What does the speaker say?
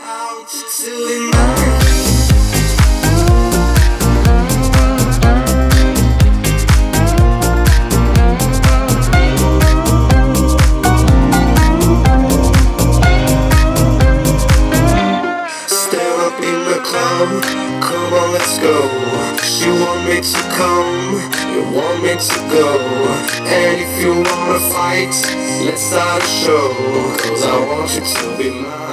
out tonight. Stand up in the club, come on, let's go. You want me to come, you want me to go. And if you wanna fight, let's start a show. 'Cause I want you to be mine.